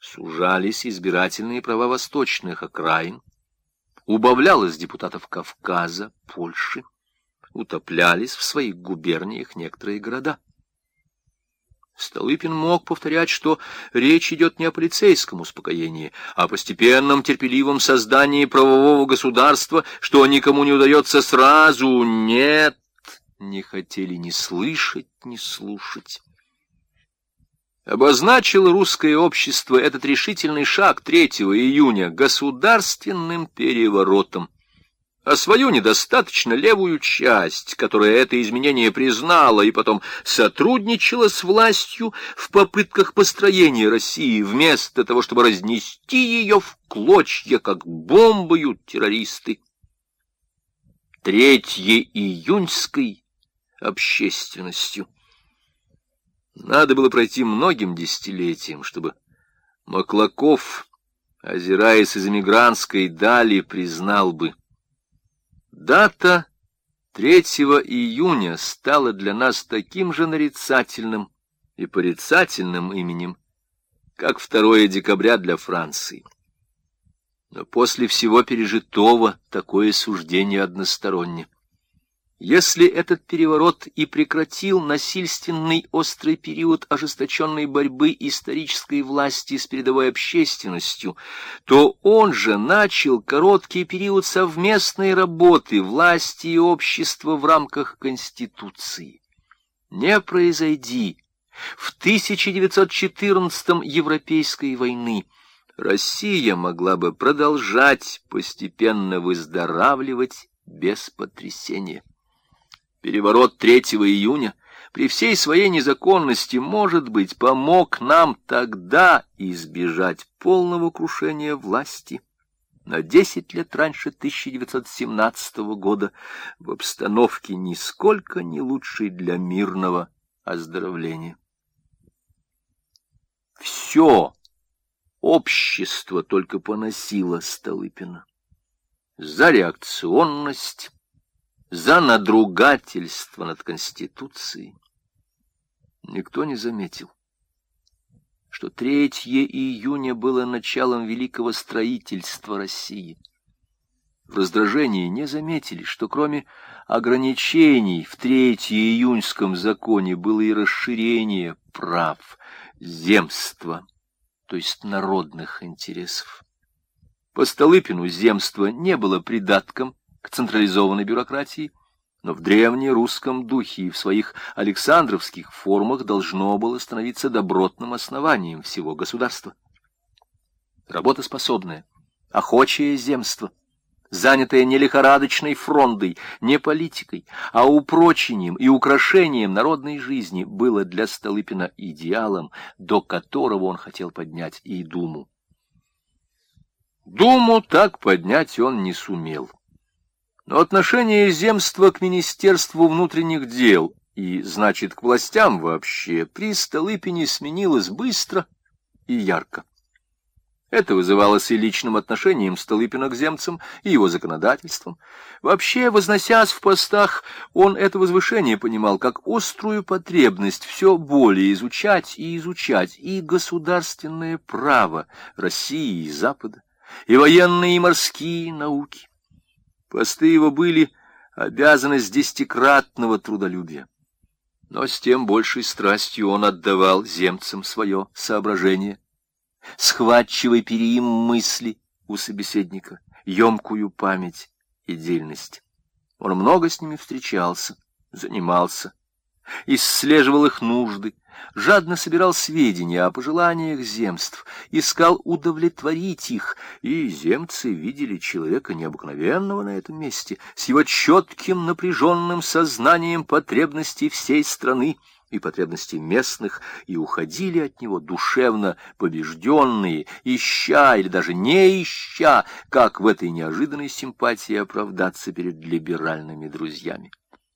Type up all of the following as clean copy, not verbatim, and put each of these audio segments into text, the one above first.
Сужались избирательные права восточных окраин, убавлялось депутатов Кавказа, Польши, утоплялись в своих губерниях некоторые города. Столыпин мог повторять, что речь идет не о полицейском успокоении, а о постепенном терпеливом создании правового государства, что никому не удается сразу. Нет, не хотели ни слышать, ни слушать. Обозначило русское общество этот решительный шаг 3 июня государственным переворотом, а свою недостаточно левую часть, которая это изменение признала и потом сотрудничала с властью в попытках построения России, вместо того, чтобы разнести ее в клочья, как бомбуют террористы. 3 июньской общественностью надо было пройти многим десятилетиям, чтобы Маклаков, озираясь из эмигрантской дали, признал бы: дата 3 июня стала для нас таким же нарицательным и порицательным именем, как 2 декабря для Франции. Но после всего пережитого такое суждение односторонне. Если этот переворот и прекратил насильственный острый период ожесточенной борьбы исторической власти с передовой общественностью, то он же начал короткий период совместной работы власти и общества в рамках Конституции. Не произойди в 1914-м Европейской войны, Россия могла бы продолжать постепенно выздоравливать без потрясения. Переворот 3 июня при всей своей незаконности, может быть, помог нам тогда избежать полного крушения власти на 10 лет раньше 1917 года в обстановке нисколько не лучшей для мирного оздоровления. Все общество только поносило Столыпина за реакционность, за надругательство над Конституцией. Никто не заметил, что 3 июня было началом великого строительства России. В раздражении не заметили, что кроме ограничений в 3 июньском законе было и расширение прав земства, то есть народных интересов. По Столыпину земство не было придатком к централизованной бюрократии, но в древнерусском духе и в своих александровских формах должно было становиться добротным основанием всего государства. Работоспособное, охочее земство, занятое не лихорадочной фрондой, не политикой, а упрочением и украшением народной жизни, было для Столыпина идеалом, до которого он хотел поднять и Думу. Думу так поднять он не сумел. Но отношение земства к Министерству внутренних дел и, значит, к властям вообще при Столыпине сменилось быстро и ярко. Это вызывалось и личным отношением Столыпина к земцам, и его законодательством. Вообще, возносясь в постах, он это возвышение понимал как острую потребность все более изучать и государственное право России и Запада, и военные и морские науки. Посты его были обязанность десятикратного трудолюбия. Но с тем большей страстью он отдавал земцам свое соображение, схватчивой переим мысли у собеседника, емкую память и дельность. Он много с ними встречался, занимался, исследовал их нужды, жадно собирал сведения о пожеланиях земств, искал удовлетворить их, и земцы видели человека необыкновенного на этом месте, с его четким напряженным сознанием потребностей всей страны и потребностей местных, и уходили от него душевно побежденные, ища или даже не ища, как в этой неожиданной симпатии оправдаться перед либеральными друзьями.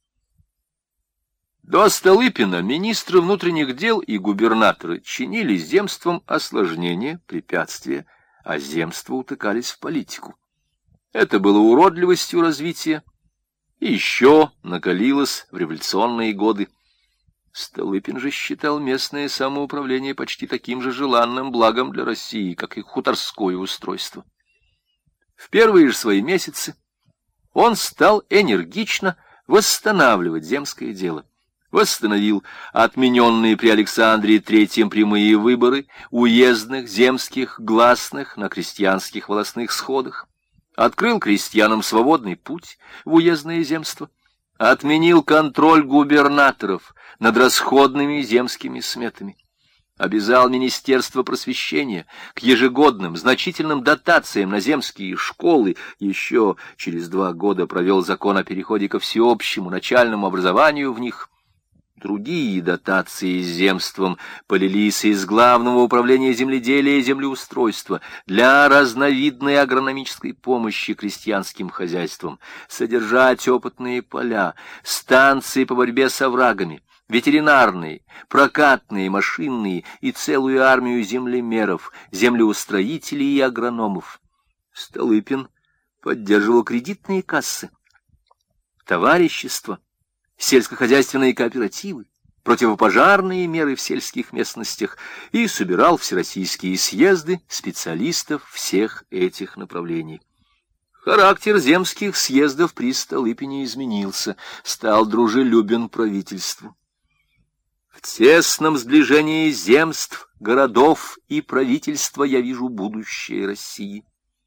До Столыпина министры внутренних дел и губернаторы чинили земствам осложнения, препятствия, а земства утыкались в политику. Это было уродливостью развития и еще накалилось в революционные годы. Столыпин же считал местное самоуправление почти таким же желанным благом для России, как и хуторское устройство. В первые же свои месяцы он стал энергично восстанавливать земское дело. Восстановил отмененные при Александре III прямые выборы уездных, земских, гласных на крестьянских волостных сходах. Открыл крестьянам свободный путь в уездное земство. Отменил контроль губернаторов над расходными земскими сметами. Обязал Министерство просвещения к ежегодным значительным дотациям на земские школы. Еще через 2 года провел закон о переходе ко всеобщему начальному образованию в них. Другие дотации земством полились из Главного управления земледелия и землеустройства для разновидной агрономической помощи крестьянским хозяйствам, содержать опытные поля, станции по борьбе с оврагами, ветеринарные, прокатные, машинные и целую армию землемеров, землеустроителей и агрономов. Столыпин поддерживал кредитные кассы, товарищества, сельскохозяйственные кооперативы, противопожарные меры в сельских местностях и собирал всероссийские съезды специалистов всех этих направлений. Характер земских съездов при Столыпине изменился, стал дружелюбен правительству. В тесном сближении земств, городов и правительства я вижу будущее России.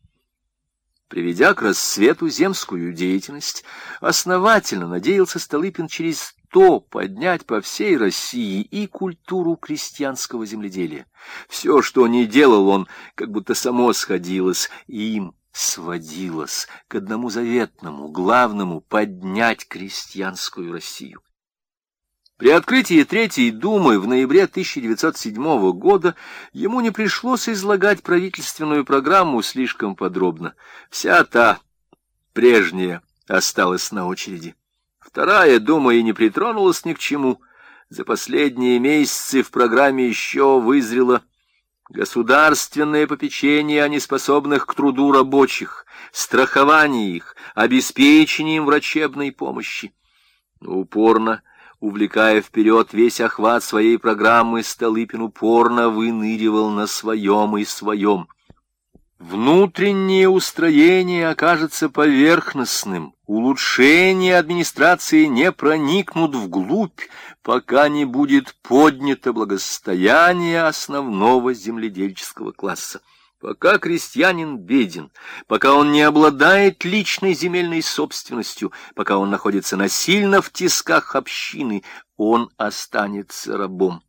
Приведя к расцвету земскую деятельность, основательно надеялся Столыпин через то поднять по всей России и культуру крестьянского земледелия. Все, что не делал он, как будто само сходилось, и им сводилось к одному заветному, главному — поднять крестьянскую Россию. При открытии Третьей Думы в ноябре 1907 года ему не пришлось излагать правительственную программу слишком подробно. Вся та прежняя осталась на очереди. Вторая Дума и не притронулась ни к чему. За последние месяцы в программе еще вызрело государственное попечение о неспособных к труду рабочих, страхование их, обеспечение им врачебной помощи. Но упорно, увлекая вперед весь охват своей программы, Столыпин упорно выныривал на своем и своем. Внутреннее устроение окажется поверхностным, улучшение администрации не проникнут вглубь, пока не будет поднято благосостояние основного земледельческого класса. Пока крестьянин беден, пока он не обладает личной земельной собственностью, пока он находится насильно в тисках общины, он останется рабом.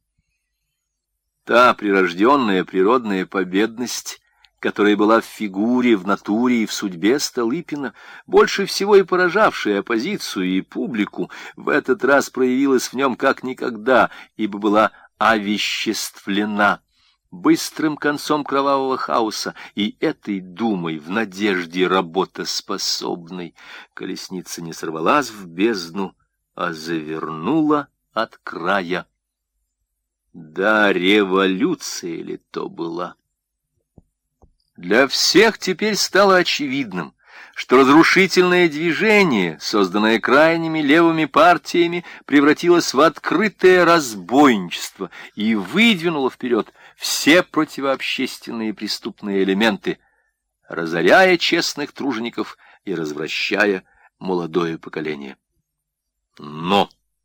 Та прирожденная природная победность, которая была в фигуре, в натуре и в судьбе Столыпина, больше всего и поражавшая оппозицию и публику, в этот раз проявилась в нем как никогда, ибо была овеществлена быстрым концом кровавого хаоса и этой думой в надежде работоспособной. Колесница не сорвалась в бездну, а завернула от края. Да, революция ли то была? Для всех теперь стало очевидным, что разрушительное движение, созданное крайними левыми партиями, превратилось в открытое разбойничество и выдвинуло вперед все противообщественные преступные элементы, разоряя честных тружеников и развращая молодое поколение. Но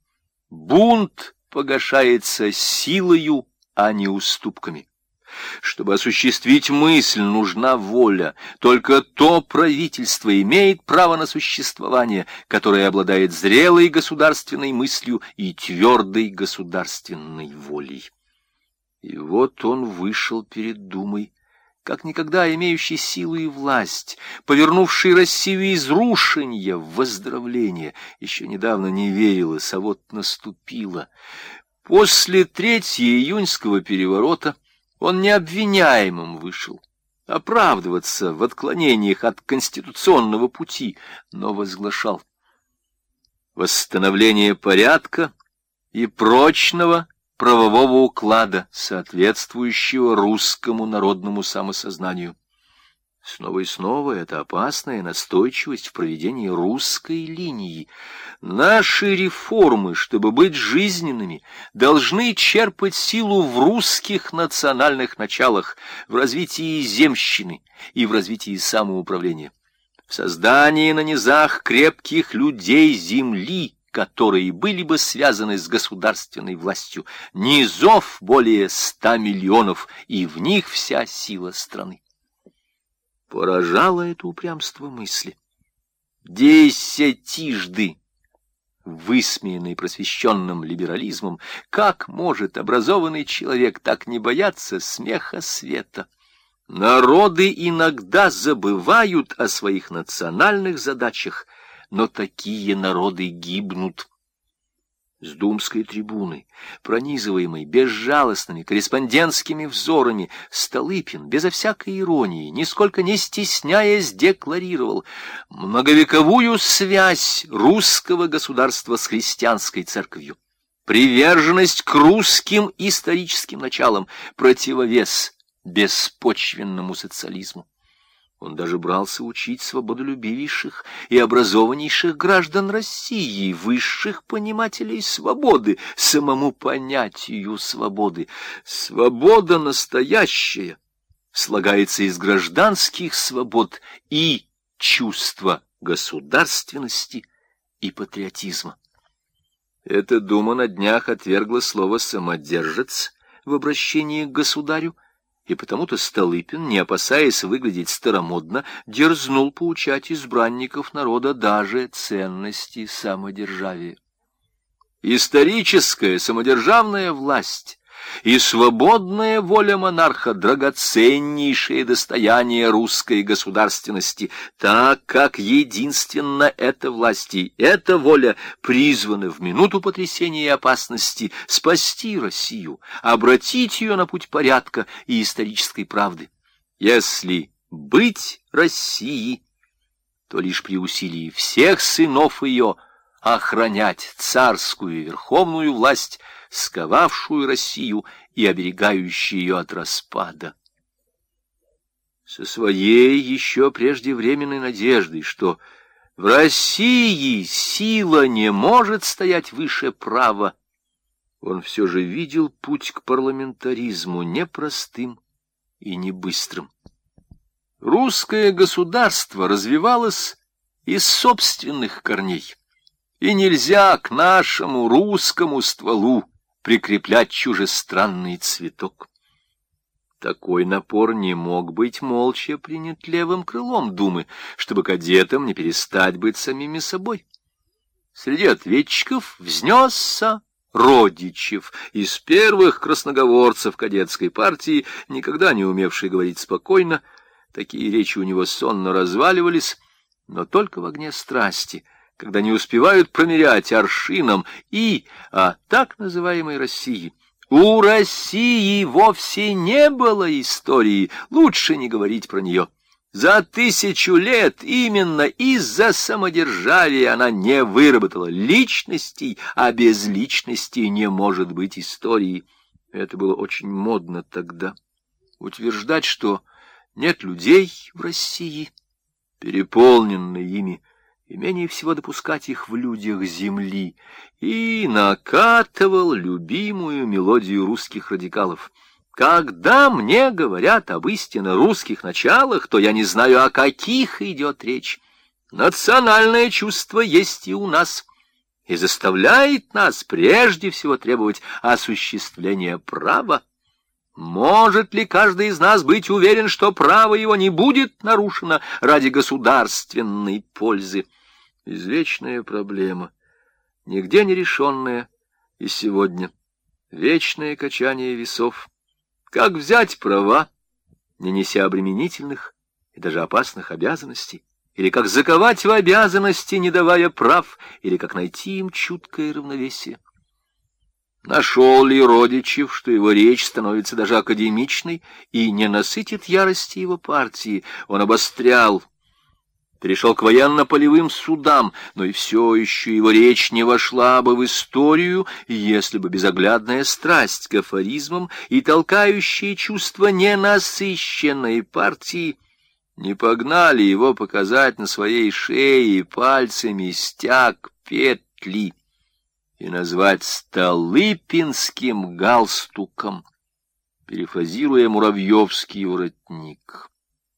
бунт погашается силою, а не уступками. Чтобы осуществить мысль, нужна воля. Только то правительство имеет право на существование, которое обладает зрелой государственной мыслью и твердой государственной волей. И вот он вышел перед Думой, как никогда имеющий силу и власть, повернувший Россию из рушения в выздоровление. Еще недавно не верилось, а вот наступило. После 3 июньского переворота он необвиняемым вышел, оправдываться в отклонениях от конституционного пути, но возглашал восстановление порядка и прочного правового уклада, соответствующего русскому народному самосознанию. Снова и снова эта опасная настойчивость в проведении русской линии. Наши реформы, чтобы быть жизненными, должны черпать силу в русских национальных началах, в развитии земщины и в развитии самоуправления, в создании на низах крепких людей земли, которые были бы связаны с государственной властью, низов более 100 миллионов, и в них вся сила страны. Поражало это упрямство мысли. Десятижды высмеянный просвещенным либерализмом, как может образованный человек так не бояться смеха света? Народы иногда забывают о своих национальных задачах, но такие народы гибнут. С думской трибуны, пронизываемой безжалостными корреспондентскими взорами, Столыпин, безо всякой иронии, нисколько не стесняясь, декларировал многовековую связь русского государства с христианской церковью, приверженность к русским историческим началам, противовес беспочвенному социализму. Он даже брался учить свободолюбивейших и образованнейших граждан России, высших понимателей свободы, самому понятию свободы. Свобода настоящая слагается из гражданских свобод и чувства государственности и патриотизма. Эта дума на днях отвергла слово «самодержец» в обращении к государю, и потому-то Столыпин, не опасаясь выглядеть старомодно, дерзнул поучать избранников народа даже ценности самодержавия. Историческая самодержавная власть и свободная воля монарха — драгоценнейшее достояние русской государственности, так как единственно эта власть и эта воля призваны в минуту потрясения и опасности спасти Россию, обратить ее на путь порядка и исторической правды. Если быть Россией, то лишь при усилии всех сынов ее охранять царскую и верховную власть, сковавшую Россию и оберегающую ее от распада. Со своей еще преждевременной надеждой, что в России сила не может стоять выше права, он все же видел путь к парламентаризму непростым и не быстрым. Русское государство развивалось из собственных корней, и нельзя к нашему русскому стволу прикреплять чужестранный цветок. Такой напор не мог быть молча принят левым крылом Думы, чтобы кадетам не перестать быть самими собой. Среди ответчиков взнесся Родичев, из первых красноговорцев кадетской партии, никогда не умевший говорить спокойно. Такие речи у него сонно разваливались, но только в огне страсти, когда не успевают промерять аршином о так называемой России. У России вовсе не было истории, лучше не говорить про нее. За 1000 лет именно из-за самодержавия она не выработала личностей, а без личностей не может быть истории. Это было очень модно тогда. Утверждать, что нет людей в России, переполненной ими, и менее всего допускать их в людях земли, и накатывал любимую мелодию русских радикалов. Когда мне говорят об истинно русских началах, то я не знаю, о каких идет речь. Национальное чувство есть и у нас, и заставляет нас прежде всего требовать осуществления права. Может ли каждый из нас быть уверен, что право его не будет нарушено ради государственной пользы? Извечная проблема, нигде не решенная и сегодня. Вечное качание весов. Как взять права, не неся обременительных и даже опасных обязанностей? Или как заковать в обязанности, не давая прав? Или как найти им чуткое равновесие? Нашел ли Родичев, что его речь становится даже академичной и не насытит ярости его партии? Он обострял, перешел к военно-полевым судам, но и все еще его речь не вошла бы в историю, если бы безоглядная страсть к афоризмам и толкающие чувства ненасыщенной партии не погнали его показать на своей шее пальцами стяг петли и назвать столыпинским галстуком, перефразируя муравьевский воротник.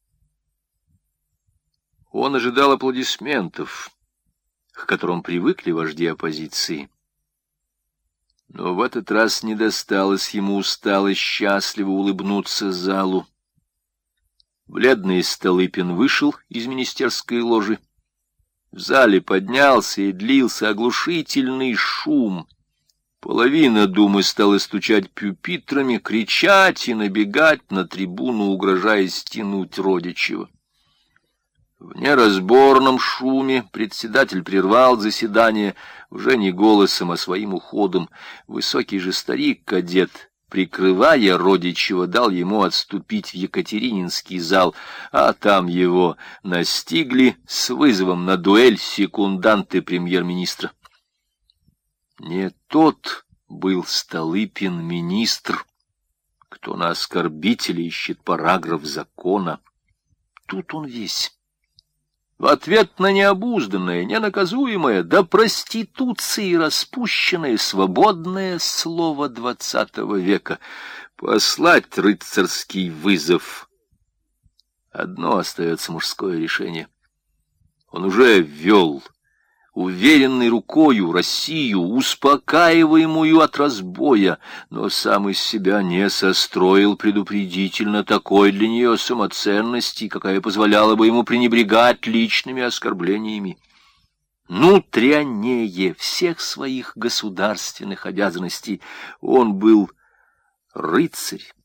Он ожидал аплодисментов, к которым привыкли вожди оппозиции. Но в этот раз не досталось ему устало счастливо улыбнуться залу. Бледный Столыпин вышел из министерской ложи. В зале поднялся и длился оглушительный шум. Половина думы стала стучать пюпитрами, кричать и набегать на трибуну, угрожая стянуть Родичева. В неразборном шуме председатель прервал заседание уже не голосом, а своим уходом. Высокий же старик-кадет, прикрывая Родичева, дал ему отступить в Екатерининский зал, а там его настигли с вызовом на дуэль секунданты премьер-министра. Не тот был Столыпин министр, кто на оскорбителя ищет параграф закона. Тут он весь. В ответ на необузданное, ненаказуемое, до проституции распущенное, свободное слово XX века. Послать рыцарский вызов. Одно остается мужское решение. Он уже ввел уверенной рукою Россию, успокаиваемую от разбоя, но сам из себя не состроил предупредительно такой для нее самоценности, какая позволяла бы ему пренебрегать личными оскорблениями. Внутреннее всех своих государственных обязанностей он был рыцарь,